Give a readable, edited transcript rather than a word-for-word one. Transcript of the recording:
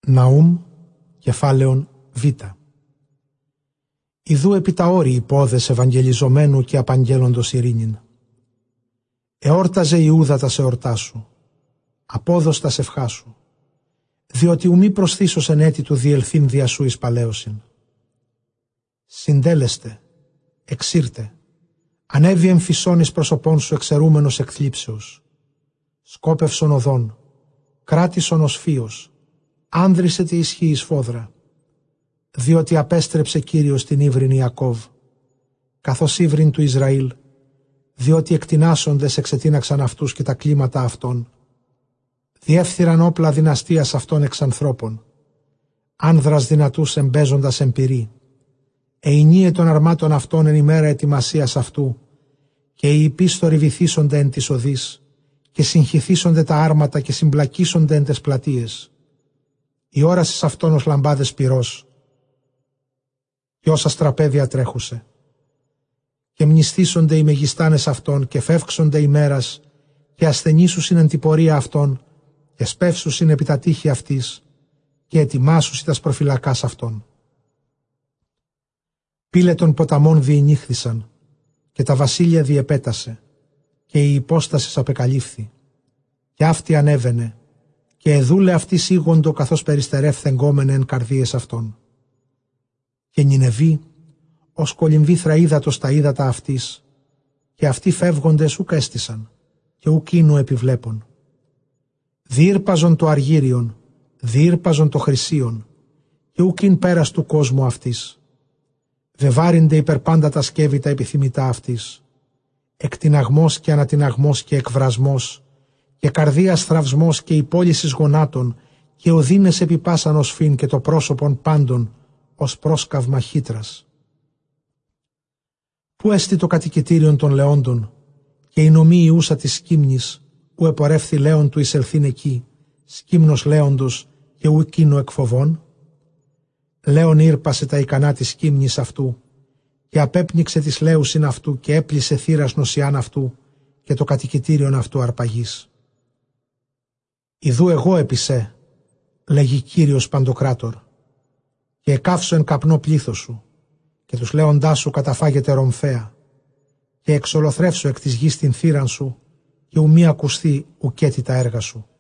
Ναούμ, κεφάλαιον Β. Ιδού επί τα όρη οι πόδες ευαγγελιζομένου και απαγγέλλοντος ειρήνην. Εόρταζε Ιούδα τα σε ορτά σου, απόδος τα σευχά σου, διότι ουμή προσθήσος εν έτη του διελθύν δια σου εις παλαίωσιν. Συντέλεστε, εξήρτε, ανέβη εμφυσών εις προσωπών σου εξαιρούμενος εκθλίψεως. Σκόπευσον οδόν, κράτησον ως φίος, άνδρισε τη ισχύ εις φόδρα, διότι απέστρεψε Κύριος την ύβριν Ιακώβ, καθώς ύβριν του Ισραήλ, διότι εκτινάσσοντες εξετίναξαν αυτούς και τα κλίματα αυτών. Διεύθυραν όπλα δυναστείας αυτών εξ ανθρώπων, άνδρας δυνατούς εμπέζοντας εμπειρή. Εηνύε των αρμάτων αυτών εν ημέρα ετοιμασίας αυτού, και οι υπίστοροι βυθίσονται εν της οδής, και συγχυθίσονται τα άρματα και συμπλακίσονται εν τες πλατείες. Η όρασης αυτών ως λαμπάδες πυρός, και όσα στραπέδια τρέχουσε. Και μνηστήσονται οι μεγιστάνες αυτών, και φεύξονται ημέρας, και ασθενήσουσιν εν την πορεία αυτών, και σπεύσουσιν επί τα τείχη αυτής, και ετοιμάσουσι τας προφυλακάς αυτών. Πύλε των ποταμών διηνύχθησαν, και τα βασίλεια διεπέτασε, και η υπόστασης απεκαλύφθη, και αυτή ανέβαινε, και εδούλε αυτή σίγοντο καθώς περιστερεύθεν γκόμενε εν καρδίες αυτών. Και Νινεβή, ως κολυμβήθρα ύδατος τα ύδατα αυτής, και αυτοί φεύγοντες ουκ έστησαν, και ουκ ίνου επιβλέπων. Διήρπαζον το αργύριον, διήρπαζον το χρυσίον, και ουκ ειν πέρας του κόσμου αυτής. Βεβάρινται υπερπάντα τα σκεύη τα επιθυμητά αυτής. Εκτιναγμός και ανατιναγμός και εκβρασμός, και καρδίας θραυσμός και υπόλυσης γονάτων, και οδύνες επιπάσαν ως φύν και το πρόσωπον πάντων ως πρόσκαυμα χύτρας. Πού έστι το κατοικητήριον των λεόντων, και η νομή ιούσα της σκύμνης, που επορεύθη λέον του εισελθήν εκεί, σκύμνος λέοντος και ου εκείνο εκφοβών. Λέον ήρπασε τα ικανά της σκύμνης αυτού, και απέπνιξε της λέουσιν αυτού, και έπλυσε θύρας νοσιάν αυτού, και το κατοικητήριον αυτού αρπαγής. Ιδού εγώ επισέ, λέγει Κύριος Παντοκράτορ, και εκάψω εν καπνό πλήθος σου, και τους λέοντάς σου καταφάγεται ρομφαία, και εξολοθρεύσω εκ της γης την θύραν σου, και ου μη ακουστεί ουκέτι τα έργα σου.